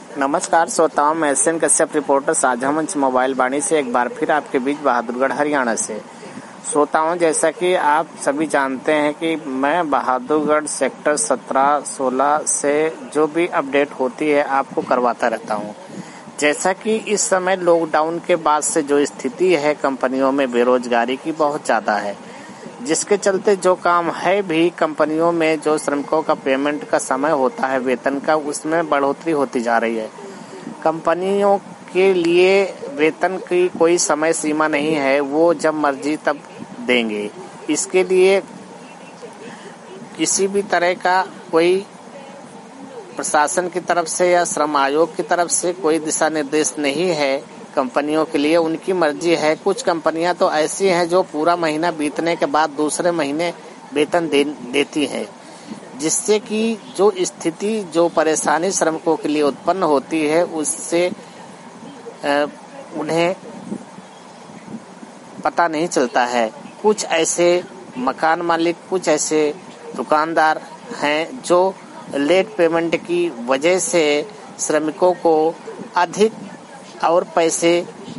नमस्कार श्रोताओं, मैं एस एन कश्यप रिपोर्टर साझा मंच मोबाइल वाणी से एक बार फिर आपके बीच बहादुरगढ़ हरियाणा से। श्रोताओं, जैसा कि आप सभी जानते हैं कि मैं बहादुरगढ़ सेक्टर 17-16 से जो भी अपडेट होती है आपको करवाता रहता हूं। जैसा कि इस समय लॉकडाउन के बाद से जो स्थिति है कंपनियों में बेरोजगारी की बहुत ज़्यादा है, जिसके चलते जो काम है भी कंपनियों में जो श्रमिकों का पेमेंट का समय होता है वेतन का, उसमें बढ़ोतरी होती जा रही है। कंपनियों के लिए वेतन की कोई समय सीमा नहीं है, वो जब मर्जी तब देंगे। इसके लिए किसी भी तरह का कोई प्रशासन की तरफ से या श्रम आयोग की तरफ से कोई दिशा निर्देश नहीं है कंपनियों के लिए। उनकी मर्जी है। कुछ कंपनियां तो ऐसी हैं जो पूरा महीना बीतने के बाद दूसरे महीने वेतन देती हैं, जिससे कि जो स्थिति जो परेशानी श्रमिकों के लिए उत्पन्न होती है उससे उन्हें पता नहीं चलता है। कुछ ऐसे मकान मालिक, कुछ ऐसे दुकानदार हैं जो लेट पेमेंट की वजह से श्रमिकों को अधिक और पैसे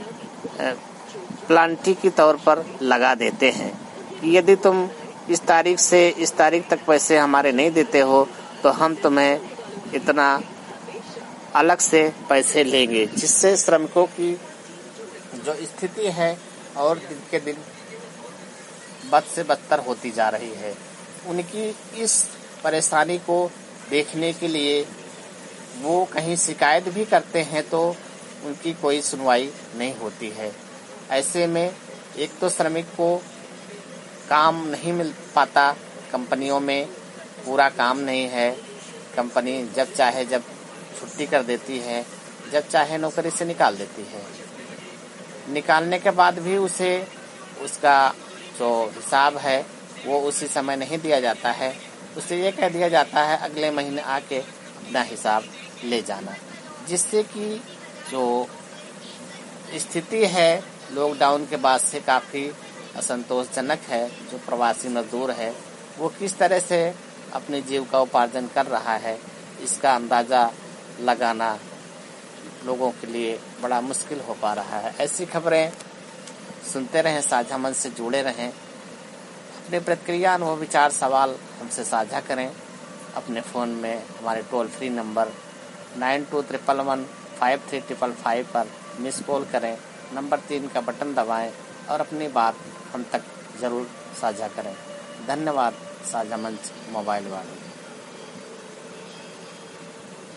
प्लांटी के तौर पर लगा देते हैं कि यदि तुम इस तारीख से इस तारीख तक पैसे हमारे नहीं देते हो तो हम तुम्हें इतना अलग से पैसे लेंगे, जिससे श्रमिकों की जो स्थिति है और दिन के दिन बद से बदतर होती जा रही है। उनकी इस परेशानी को देखने के लिए वो कहीं शिकायत भी करते हैं तो उनकी कोई सुनवाई नहीं होती है। ऐसे में एक तो श्रमिक को काम नहीं मिल पाता, कंपनियों में पूरा काम नहीं है, कंपनी जब चाहे जब छुट्टी कर देती है, जब चाहे नौकरी से निकाल देती है। निकालने के बाद भी उसे उसका जो हिसाब है वो उसी समय नहीं दिया जाता है। उसे ये कह दिया जाता है अगले महीने आके अपना हिसाब ले जाना, जिससे कि जो स्थिति है लॉकडाउन के बाद से काफ़ी असंतोषजनक है। जो प्रवासी मजदूर है वो किस तरह से अपने जीविकोपार्जन कर रहा है, इसका अंदाज़ा लगाना लोगों के लिए बड़ा मुश्किल हो पा रहा है। ऐसी खबरें सुनते रहें, साझा मंच से जुड़े रहें। अपनी प्रतिक्रिया, अनुभव, विचार, सवाल हमसे साझा करें। अपने फ़ोन में हमारे टोल फ्री नंबर 9211153555 पर मिस कॉल करें, नंबर 3 का बटन दबाएं और अपनी बात हम तक ज़रूर साझा करें। धन्यवाद। साझा मंच मोबाइल वाले।